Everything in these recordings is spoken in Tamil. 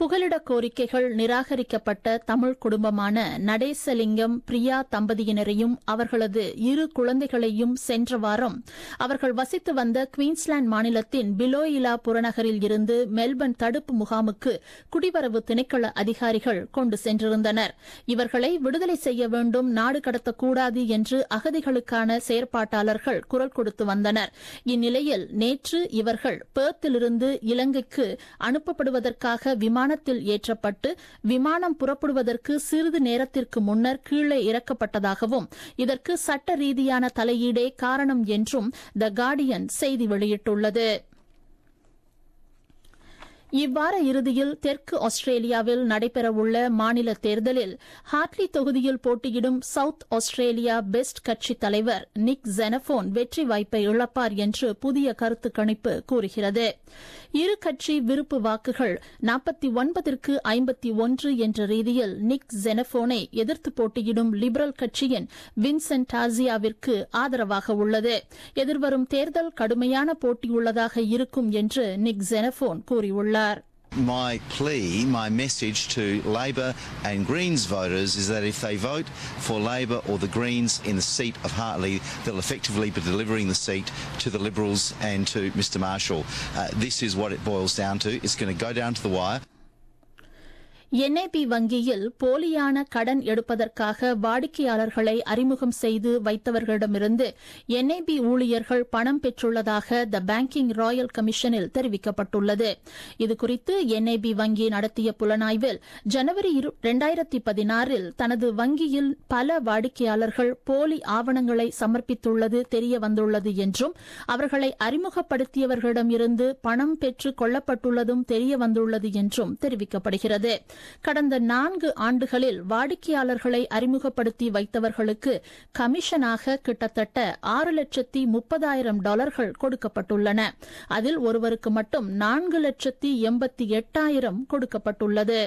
புகலிட கோரிக்கைகள் நிராகரிக்கப்பட்ட தமிழ் குடும்பமான நடேசலிங்கம் பிரியா தம்பதியினரையும் அவர்களது 2 குழந்தைகளையும் சென்ற வாரம் அவர்கள் வசித்து வந்த குயின்ஸ்லாந்து மாநிலத்தின் பிலோயிலா புறநகரில் இருந்து மெல்பர்ன் தடுப்பு முகாமுக்கு குடிவரவு திணைக்கள அதிகாரிகள் கொண்டு சென்றிருந்தனர். இவர்களை விடுதலை செய்ய வேண்டும், நாடு கடத்தக்கூடாது என்று அகதிகளுக்கான செயற்பாட்டாளர்கள் குரல் கொடுத்து வந்தனர். இந்நிலையில் நேற்று இவர்கள் பெர்த்திலிருந்து இலங்கைக்கு அனுப்பப்படுவதற்காக விமானத்தில் ஏற்றப்பட்டு விமானம் புறப்படுவதற்கு சிறிது நேரத்திற்கு முன்னர் கீழே இறக்கப்பட்டதாகவும் இதற்கு சட்ட ரீதியான தலையீடே காரணம் என்றும் தி கார்டியன் செய்தி வெளியிட்டுள்ளது. இவ்வார இறுதியில் தெற்கு ஆஸ்திரேலியாவில் நடைபெறவுள்ள மாநில தேர்தலில் ஹார்ட்லி தொகுதியில் போட்டியிடும் சவுத் ஆஸ்திரேலியா பெஸ்ட் கட்சித் தலைவர் நிக் ஜெனபோன் வெற்றி வாய்ப்பை இழப்பார் என்று புதிய கருத்து கணிப்பு கூறுகிறது. இரு கட்சி விருப்பு வாக்குகள் 49க்கு 51 என்ற ரீதியில் நிக் ஜெனபோனை எதிர்த்து போட்டியிடும் லிபரல் கட்சியின் வின்சென்ட் டாசியாவிற்கு ஆதரவாக உள்ளது. எதிர்வரும் தேர்தல் கடுமையான போட்டியுள்ளதாக இருக்கும் என்று நிக் ஜெனபோன் கூறியுள்ளார். My plea, my message to Labor and Greens voters is that if they vote for Labor or the Greens in the seat of Hartley, they'll effectively be delivering the seat to the Liberals and to Mr Marshall. This is what it boils down to. It's going to go down to the wire. NAB வங்கியில் போலியான கடன் எடுப்பதற்காக வாடிக்கையாளர்களை அறிமுகம் செய்து வைத்தவர்களிடமிருந்து NAB ஊழியர்கள் பணம் பெற்றுள்ளதாக தி பேங்கிங் ராயல் கமிஷனில் தெரிவிக்கப்பட்டுள்ளது. இதுகுறித்து NAB வங்கி நடத்திய புலனாய்வில் ஜனவரி 2016 தனது வங்கியில் பல வாடிக்கையாளர்கள் போலி ஆவணங்களை சமர்ப்பித்துள்ளது தெரியவந்துள்ளது என்றும் அவர்களை அறிமுகப்படுத்தியவர்களிடமிருந்து பணம் பெற்றுக் கொள்ளப்பட்டுள்ளதும் தெரியவந்துள்ளது என்றும் தெரிவிக்கப்படுகிறது. கடந்த 4 ஆண்டுகளில் வாடிக்கையாளர்களை அறிமுகப்படுத்தி வைத்தவர்களுக்கு கமிஷனாக கிட்டத்தட்ட $6,30,000 கொடுக்கப்பட்டுள்ளன. அதில் ஒருவருக்கு மட்டும் $4,88,000 கொடுக்கப்பட்டுள்ளது.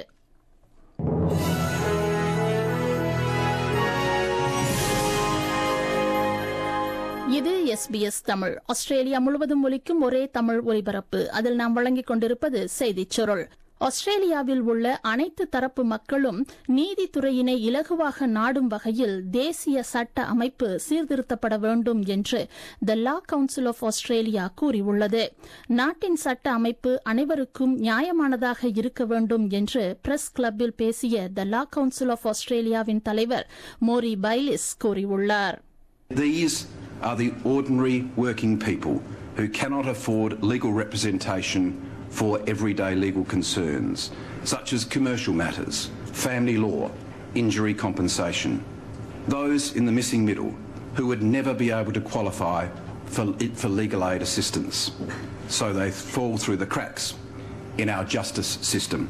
இது SBS தமிழ். ஆஸ்திரேலியா முழுவதும் ஒலிக்கும் ஒரே தமிழ் ஒலிபரப்பு. அதில் நாம் வழங்கிக் கொண்டிருப்பது செய்திச் சுருள். ஆஸ்திரேலியாவில் உள்ள அனைத்து தரப்பு மக்களும் நீதித்துறையினை இலகுவாக நாடும் வகையில் தேசிய சட்ட அமைப்பு சீர்திருத்தப்பட வேண்டும் என்று the law council of Australia கூறியுள்ளது. நாட்டின் சட்ட அமைப்பு அனைவருக்கும் நியாயமானதாக இருக்க வேண்டும் என்று பிரஸ் கிளப்பில் பேசிய தி லா கவுன்சில் ஆஃப் ஆஸ்திரேலியாவின் தலைவர் மோரி பைலிஸ் கூறியுள்ளார். These are the ordinary working people who cannot afford legal representation for everyday legal concerns, such as commercial matters, family law, injury compensation. Those in the missing middle who would never be able to qualify for legal aid assistance. So they fall through the cracks in our justice system.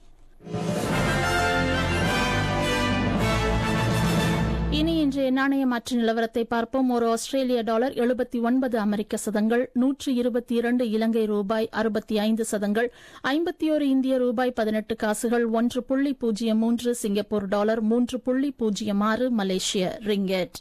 இனி இன்றைய நாணய மாற்று நிலவரத்தை பார்ப்போம். ஒரு ஆஸ்திரேலிய டாலர் 79 அமெரிக்க சதங்கள், 122 இலங்கை ரூபாய் 65 சதங்கள், 51 இந்திய ரூபாய் 18 காசுகள், 1.03 சிங்கப்பூர் டாலர், 3.06 மலேசிய ரிங்கெட்.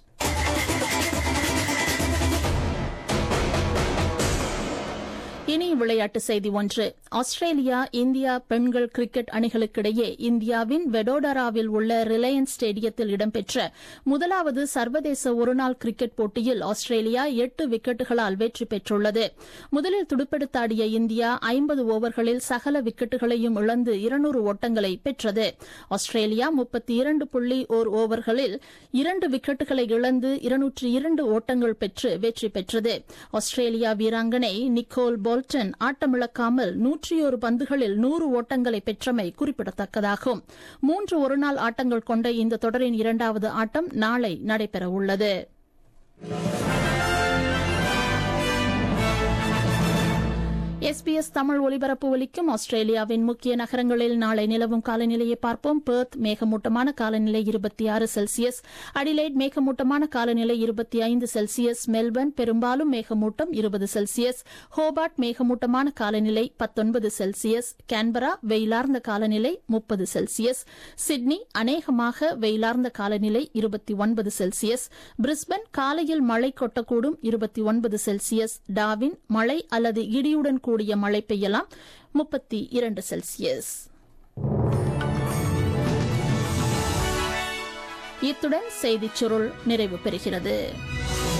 இனி விளையாட்டு செய்தி ஒன்று. ஆஸ்திரேலியா இந்தியா பெண்கள் கிரிக்கெட் அணிகளுக்கிடையே இந்தியாவின் வெடோடராவில் உள்ள ரிலையன்ஸ் ஸ்டேடியத்தில் இடம்பெற்ற முதலாவது சர்வதேச ஒருநாள் கிரிக்கெட் போட்டியில் ஆஸ்திரேலியா 8 விக்கெட்டுகளால் வெற்றி பெற்றுள்ளது. முதலில் துடுப்பெடுத்தாடிய இந்தியா 50 ஓவர்களில் சகல விக்கெட்டுகளையும் இழந்து 200 ஓட்டங்களை பெற்றது. ஆஸ்திரேலியா 32.1 ஓவர்களில் 2 விக்கெட்டுகளை இழந்து 202 ஓட்டங்கள் பெற்று வெற்றி பெற்றது. ஆஸ்திரேலியா வீராங்கனை நிக்கோல் போல்டன் ஆட்டமிழக்காமல் 101 பந்துகளில் 100 ஓட்டங்களை பெற்றமை குறிப்பிடத்தக்கதாகும். 3 ஒருநாள் ஆட்டங்கள் கொண்ட இந்த தொடரின் 2வது ஆட்டம் நாளை நடைபெறவுள்ளது. SBS தமிழ் ஒலிபரப்பு ஒலிக்கும் ஆஸ்திரேலியாவின் முக்கிய நகரங்களில் நாளை நிலவும் காலநிலையை பார்ப்போம். பெர்த் மேகமூட்டமான காலநிலை 26 செல்சியஸ், அடிலைட் மேகமூட்டமான காலநிலை 25 செல்சியஸ், மெல்பர்ன் பெரும்பாலும் மேகமூட்டம் 20 செல்சியஸ், ஹோபார்ட் மேகமூட்டமான காலநிலை 19 செல்சியஸ், கேன்பரா வெயிலார்ந்த காலநிலை 30 செல்சியஸ், சிட்னி அநேகமாக வெயிலார்ந்த காலநிலை 29 செல்சியஸ், பிரிஸ்பன் காலையில் மழை கொட்டக்கூடும் 29 செல்சியஸ், டார்வின் மழை அல்லது இடியுடன் கூடிய மழை பெய்யலாம் 32 செல்சியஸ். இத்துடன் செய்திச் சுருள் நிறைவு பெறுகிறது.